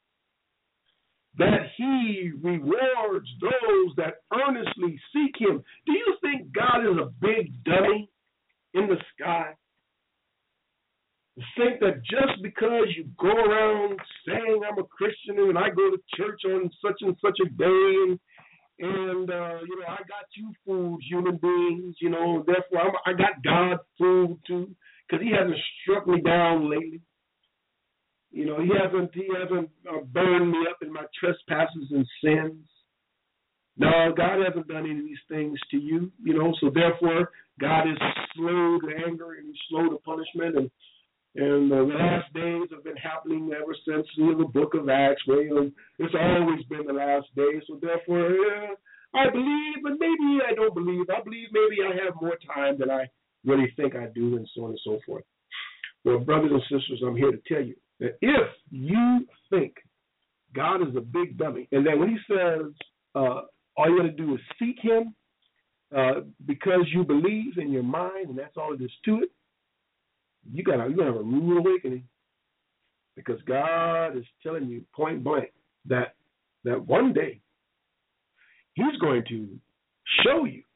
that He rewards those that earnestly seek Him. Do you think God is a big dummy in the sky? Think that just because you go around saying I'm a Christian and I go to church on such and such a day, and and uh, you know, I got you food, human beings, you know, therefore I'm, I got God food too, because He hasn't struck me down lately. You know, He hasn't He hasn't uh, burned me up in my trespasses and sins. No, God hasn't done any of these things to you, you know. So therefore, God is slow to anger and He's slow to punishment, and And uh, the last days have been happening ever since, you know, the book of Acts, where, you know, it's always been the last days. So therefore, uh, I believe, but maybe I don't believe. I believe maybe I have more time than I really think I do, and so on and so forth. Well, brothers and sisters, I'm here to tell you that if you think God is a big dummy, and then when He says uh, all you got to do is seek Him uh, because you believe in your mind, and that's all it is to it, You gotta, you gotta have a rude awakening, because God is telling you point blank that that one day He's going to show you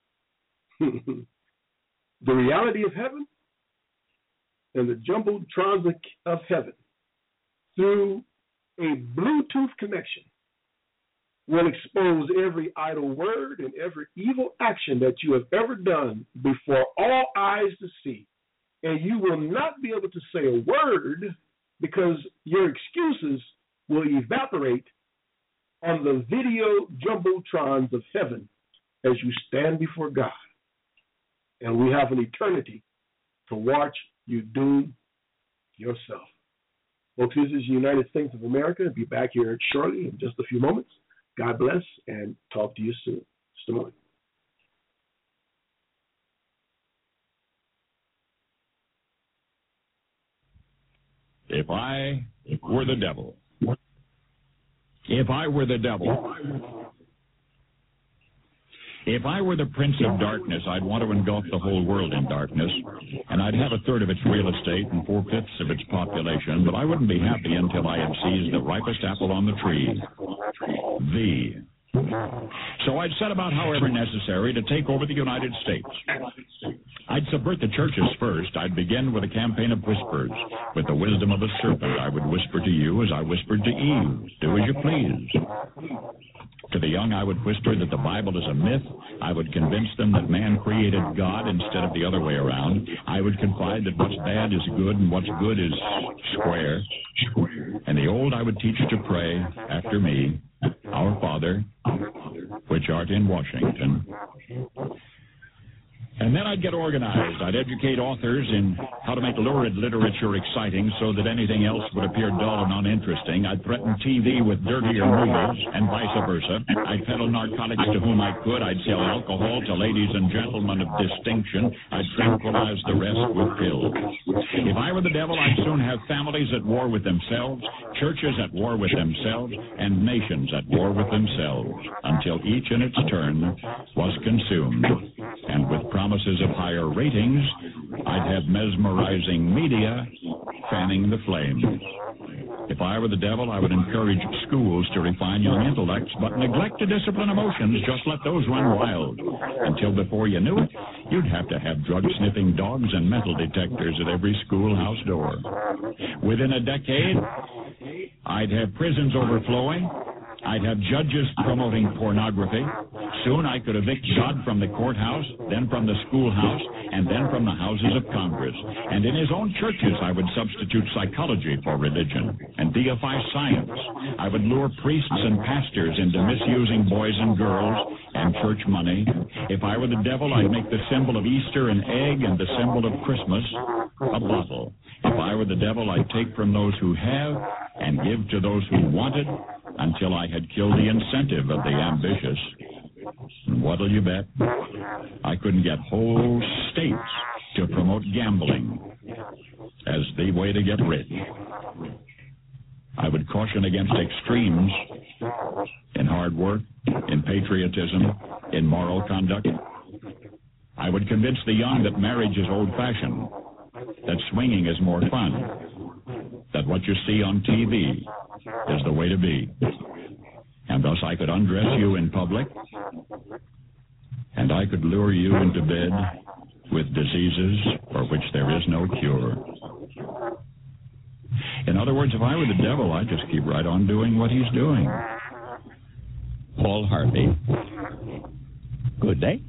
the reality of heaven and the jumbotrons of heaven through a Bluetooth connection. Will expose every idle word and every evil action that you have ever done before all eyes to see. And you will not be able to say a word, because your excuses will evaporate on the video jumbotrons of heaven as you stand before God. And we have an eternity to watch you doom yourself. Folks, this is the United States of America. I'll be back here shortly in just a few moments. God bless, and talk to you soon. Just a moment. If I were the devil, if I were the devil, if I were the prince of darkness, I'd want to engulf the whole world in darkness, and I'd have a third of its real estate and four-fifths of its population, but I wouldn't be happy until I had seized the ripest apple on the tree, thee. So I'd set about, however necessary, to take over the United States. I'd subvert the churches first. I'd begin with a campaign of whispers. With the wisdom of a serpent, I would whisper to you as I whispered to Eve, do as you please. To the young, I would whisper that the Bible is a myth. I would convince them that man created God instead of the other way around. I would confide that what's bad is good and what's good is square. And the old, I would teach to pray after me, Our Father, which art in Washington. And then I'd get organized. I'd educate authors in how to make lurid literature exciting so that anything else would appear dull and uninteresting. I'd threaten T V with dirtier movies and vice versa. I'd peddle narcotics to whom I could. I'd sell alcohol to ladies and gentlemen of distinction. I'd tranquilize the rest with pills. If I were the devil, I'd soon have families at war with themselves, churches at war with themselves, and nations at war with themselves, until each in its turn was consumed. And with promises of higher ratings, I'd have mesmerizing media fanning the flame. If I were the devil, I would encourage schools to refine young intellects, but neglect to discipline emotions. Just let those run wild. Until before you knew it, you'd have to have drug-sniffing dogs and metal detectors at every schoolhouse door. Within a decade, I'd have prisons overflowing. I'd have judges promoting pornography. Soon I could evict God from the courthouse, then from the schoolhouse, and then from the houses of Congress. And in his own churches, I would substitute psychology for religion and deify science. I would lure priests and pastors into misusing boys and girls and church money. If I were the devil, I'd make the symbol of Easter an egg and the symbol of Christmas a bottle. If I were the devil, I'd take from those who have and give to those who wanted, until I had killed the incentive of the ambitious. And what'll you bet? I couldn't get whole states to promote gambling as the way to get rich. I would caution against extremes in hard work, in patriotism, in moral conduct. I would convince the young that marriage is old-fashioned, that swinging is more fun, that what you see on T V is the way to be. And thus I could undress you in public, and I could lure you into bed with diseases for which there is no cure. In other words, if I were the devil, I'd just keep right on doing what he's doing. Paul Harvey. Good day.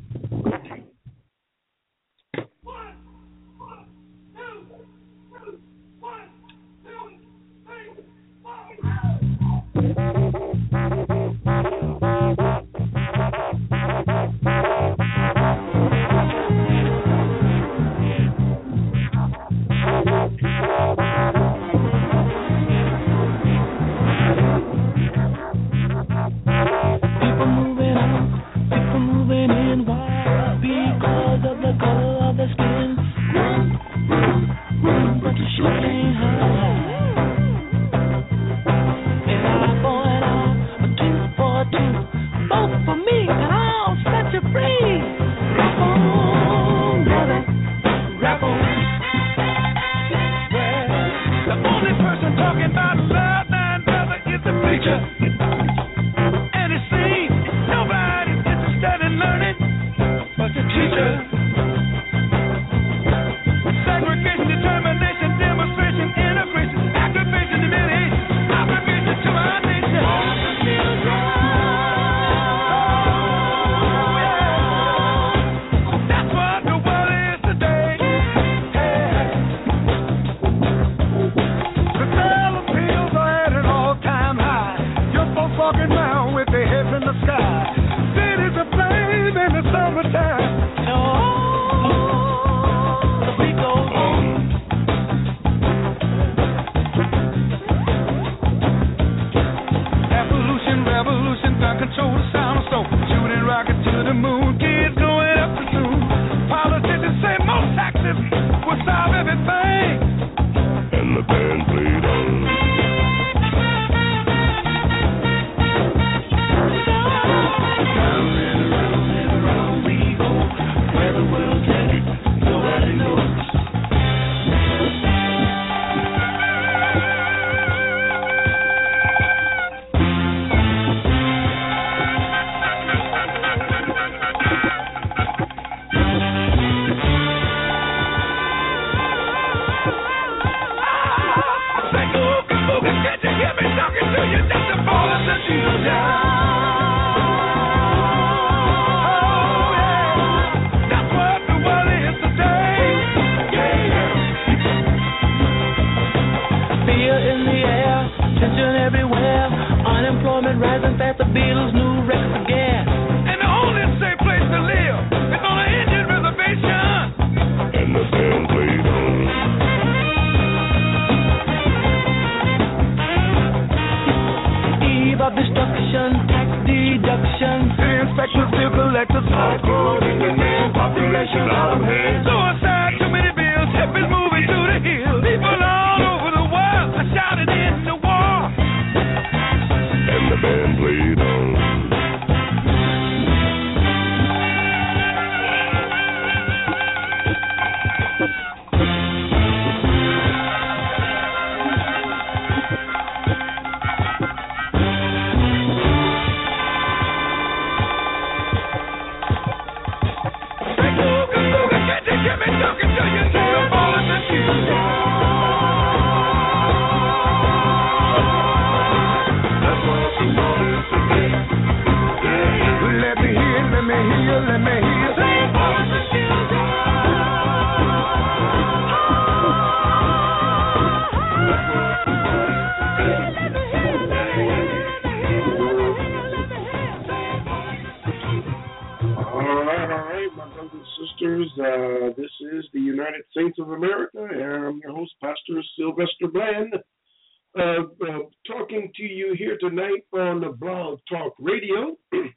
Uh, this is the United Saints of America, and I'm your host, Pastor Sylvester Bland, uh, uh, talking to you here tonight on the Blog Talk Radio.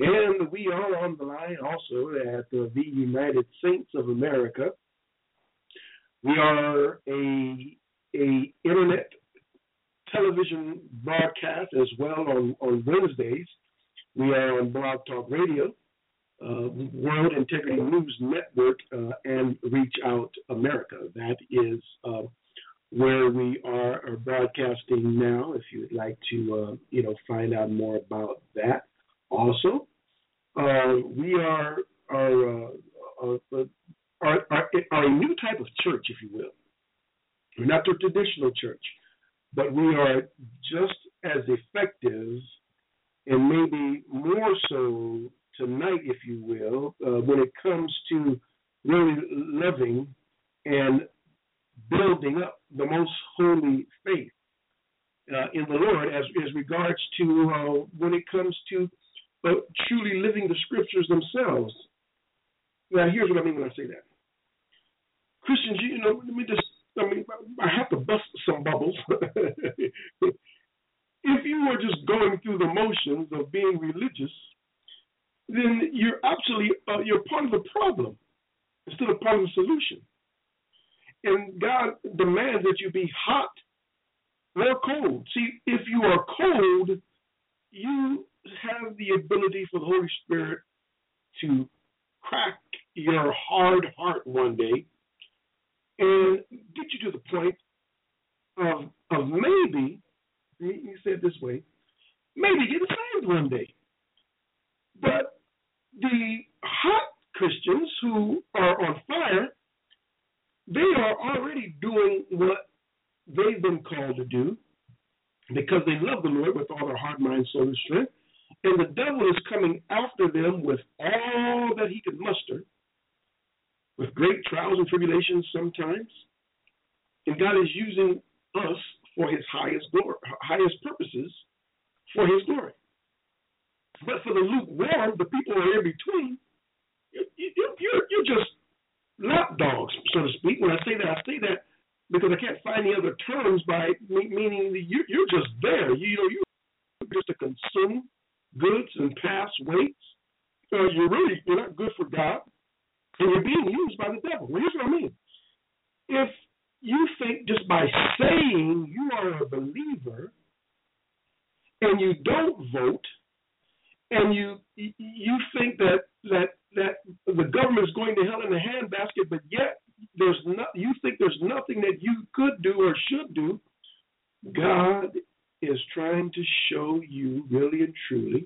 And we are on the line also at uh, the United Saints of America. We are a a internet television broadcast as well on, on Wednesdays. We are on Blog Talk Radio, uh, World Integrity News Network, uh, and Reach Out America. That is uh, where we are, are broadcasting now. If you would like to, uh, you know, find out more about that. Also, uh, we are are, uh, are, are, are are a new type of church, if you will. We're not the traditional church, but we are just as effective and maybe more so tonight, if you will, uh, when it comes to really loving and building up the most holy faith uh, in the Lord as, as regards to uh, when it comes to uh, truly living the scriptures themselves. Now, here's what I mean when I say that. Christians, you know, let me just, I mean, I have to bust some bubbles. If you were just going through the motions of being religious, then you're absolutely, uh, you're part of the problem instead of part of the solution. And God demands that you be hot or cold. See, if you are cold, you have the ability for the Holy Spirit to crack your hard heart one day and get you to the point of, of maybe, you say it this way, maybe get saved one day. But the hot Christians who are on fire, they are already doing what they've been called to do because they love the Lord with all their heart, mind, soul, and strength. And the devil is coming after them with all that he can muster, with great trials and tribulations sometimes. And God is using us for his highest glory, highest purposes for his glory. But for the lukewarm, the people who are in between, you, you, you're, you're just lapdogs, so to speak. When I say that, I say that because I can't find any other terms by meaning that you, you're just there. You know, you're just to consume goods and pass weights. Uh, you're really you're not good for God, and you're being used by the devil. Well, here's what I mean. If you think just by saying you are a believer and you don't vote, and you you think that that that the government is going to hell in a handbasket, but yet there's not, you think there's nothing that you could do or should do, God is trying to show you really and truly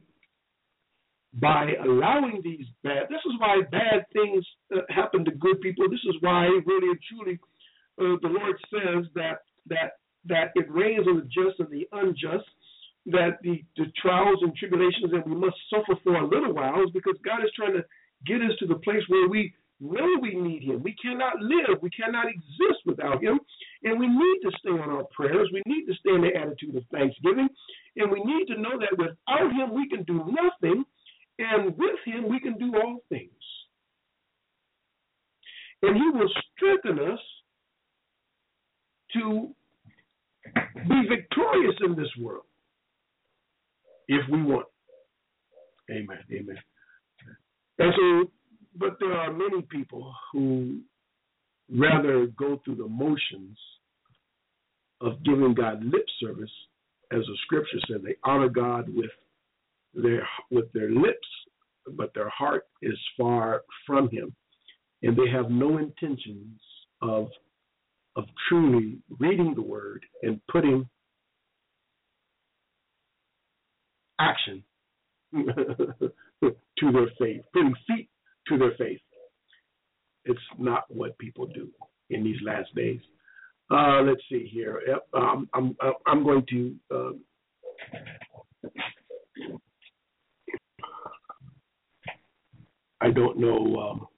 by allowing these bad. This is why bad things uh, happen to good people. This is why really and truly uh, the Lord says that that that it rains on the just and the unjust. That the, the trials and tribulations that we must suffer for a little while is because God is trying to get us to the place where we know we need him. We cannot live. We cannot exist without him. And we need to stay on our prayers. We need to stay in the attitude of thanksgiving. And we need to know that without him we can do nothing. And with him we can do all things. And he will strengthen us to be victorious in this world. If we want. Amen. Amen. And so, but there are many people who rather go through the motions of giving God lip service, as the scripture said. They honor God with their with their lips, but their heart is far from him. And they have no intentions of of truly reading the word and putting action to their faith, putting feet to their faith. It's not what people do in these last days. Uh, let's see here. Um, I'm I'm going to. Uh, I don't know um,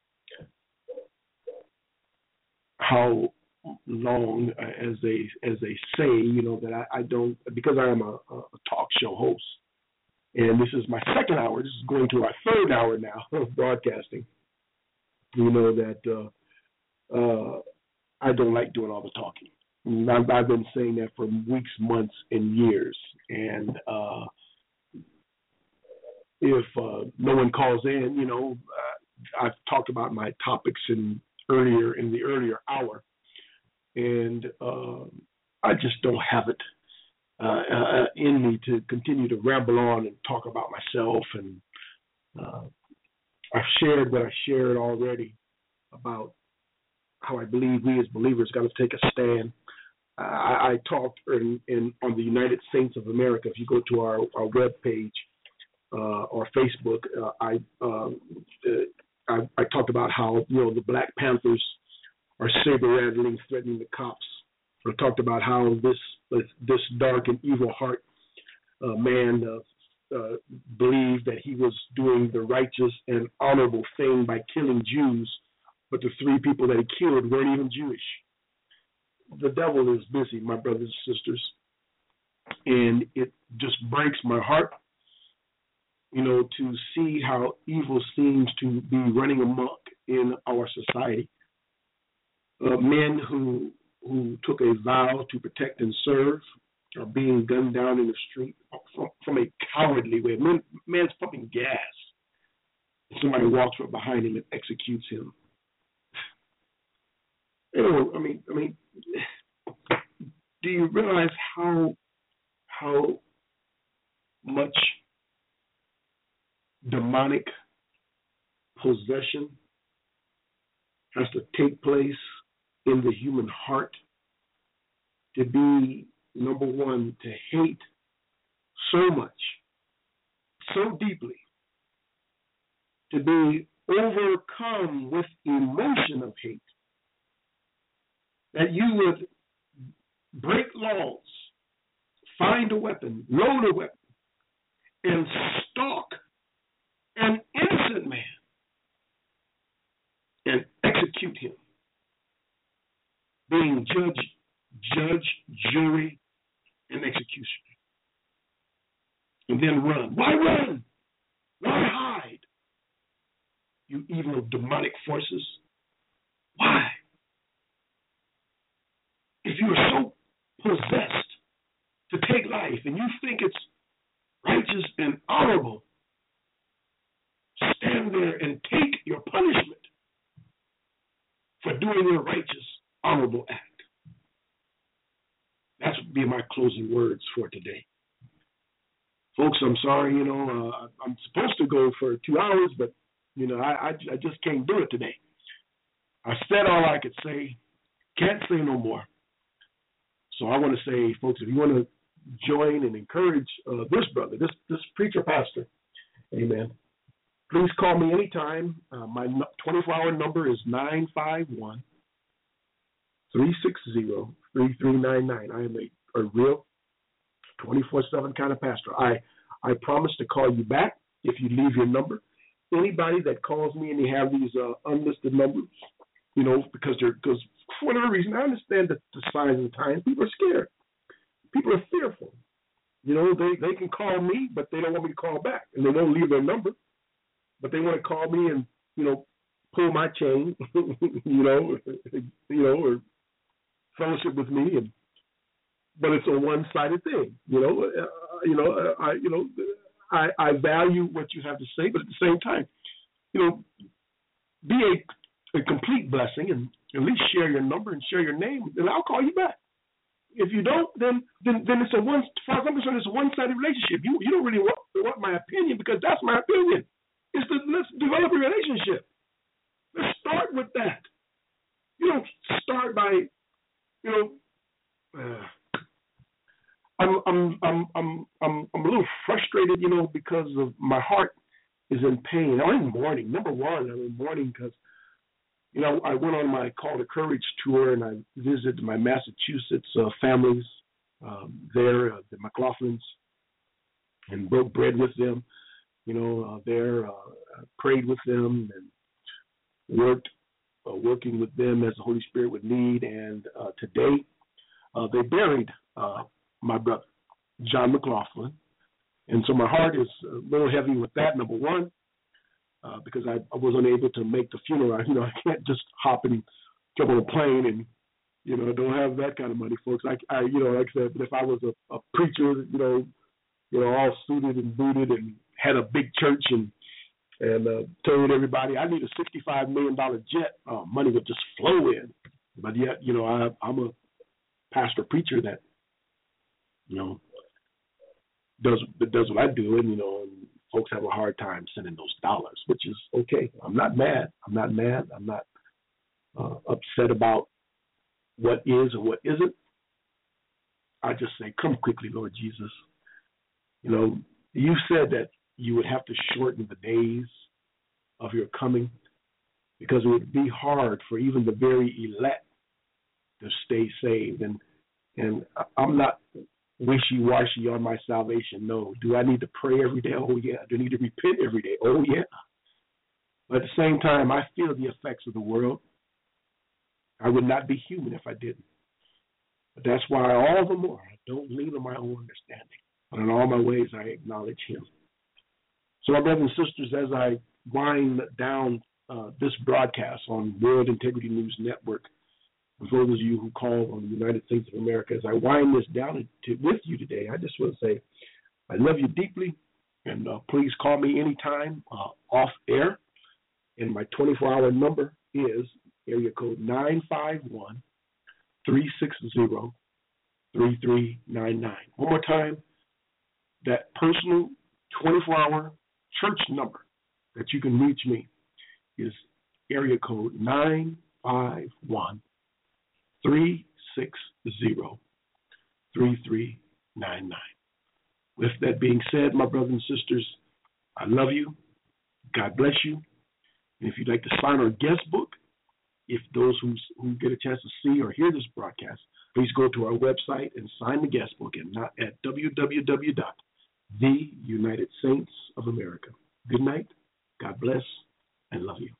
how long, uh, as they as they say, you know, that I, I don't, because I am a, a talk show host. And this is my second hour. This is going to our third hour now of broadcasting. You know that uh, uh, I don't like doing all the talking. I've, I've been saying that for weeks, months, and years. And uh, if uh, no one calls in, you know, uh, I've talked about my topics in earlier in the earlier hour, and uh, I just don't have it uh, uh, in me to continue to ramble on and talk about myself. And uh, I've shared what I shared already about how I believe we as believers got to take a stand. I, I talked in, in, on the United Saints of America. If you go to our, our web page uh, or Facebook, uh, I, uh, I I talked about how, you know, the Black Panthers are saber rattling, threatening the cops. I talked about how this this dark and evil heart uh, man uh, uh, believed that he was doing the righteous and honorable thing by killing Jews, but the three people that he killed weren't even Jewish. The devil is busy, my brothers and sisters, and it just breaks my heart, you know, to see how evil seems to be running amok in our society. Uh, men who who took a vow to protect and serve are being gunned down in the street from, from a cowardly way. Man, man's pumping gas. Somebody walks right behind him and executes him. You know, I mean, I mean, do you realize how how much demonic possession has to take place in the human heart to be, number one, to hate so much, so deeply, to be overcome with emotion of hate, that you would break laws, find a weapon, load a weapon, and stalk an innocent man and execute him, being judge, judge, jury, and executioner. And then run. Why run? Why hide? You evil demonic forces. Why? If you are so possessed to take life and you think it's righteous and honorable, stand there and take your punishment for doing your righteous, honorable act. That would be my closing words for today. Folks, I'm sorry, you know, uh, I'm supposed to go for two hours, but, you know, I, I, I just can't do it today. I said all I could say, can't say no more. So I want to say, folks, if you want to join and encourage uh, this brother, this this preacher pastor, amen, please call me anytime. Uh, my twenty-four hour number is nine five one, three six zero, three three nine nine. I am a, a real twenty-four seven kind of pastor. I, I promise to call you back if you leave your number. Anybody that calls me and they have these uh, unlisted numbers, you know, because they're because for whatever reason, I understand the, the signs of the times. People are scared. People are fearful. You know, they, they can call me, but they don't want me to call back, and they won't leave their number. But they want to call me and, you know, pull my chain, you know, you know, or fellowship with me, and but it's a one-sided thing. You know, uh, you know, uh, I, you know, I, I value what you have to say, but at the same time, you know, be a, a complete blessing and at least share your number and share your name, and I'll call you back. If you don't, then then, then it's a one. As far as I'm concerned, it's a one-sided relationship. You you don't really want, want my opinion because that's my opinion. It's the, let's develop a relationship. Let's start with that. You don't start by, you know. Uh, I'm I'm I'm I'm I'm I'm a little frustrated, you know, because of my heart is in pain. I'm in mourning. Number one, I'm in mourning because, you know, I went on my Call to Courage tour and I visited my Massachusetts uh, families um, there, uh, the McLaughlins, and broke bread with them. You know, uh, there, uh, prayed with them and worked, uh, working with them as the Holy Spirit would lead. And uh, today, uh, they buried uh, my brother, John McLaughlin. And so my heart is a little heavy with that, number one, uh, because I, I was unable to make the funeral. I, you know, I can't just hop and jump on a plane and, you know, I don't have that kind of money, folks. I, I you know, like I said, but if I was a, a preacher, you know, you know, all suited and booted and had a big church and and uh, told everybody I need a sixty-five million dollars jet, uh, money would just flow in. But yet, you know, I, I'm a pastor preacher that, you know, does does what I do, and you know, and folks have a hard time sending those dollars, which is okay. I'm not mad. I'm not mad. I'm not uh, upset about what is or what isn't. I just say, come quickly, Lord Jesus. You know, you said that you would have to shorten the days of your coming because it would be hard for even the very elect to stay saved. And and I'm not wishy-washy on my salvation. No. Do I need to pray every day? Oh, yeah. Do I need to repent every day? Oh, yeah. But at the same time, I feel the effects of the world. I would not be human if I didn't. But that's why all the more I don't lean on my own understanding, but in all my ways I acknowledge him. So, my brothers and sisters, as I wind down uh, this broadcast on World Integrity News Network, for those of you who call on the United States of America, as I wind this down to, with you today, I just want to say I love you deeply, and uh, please call me anytime uh, off air. And my twenty-four hour number is area code nine five one, three six zero, three three nine nine. One more time, that personal twenty-four hour church number that you can reach me is area code nine five one, three six zero, three three nine nine. With that being said, my brothers and sisters, I love you. God bless you. And if you'd like to sign our guest book, if those who, who get a chance to see or hear this broadcast, please go to our website and sign the guest book and not at w w w dot the United Saints of America. Good night. God bless and love you.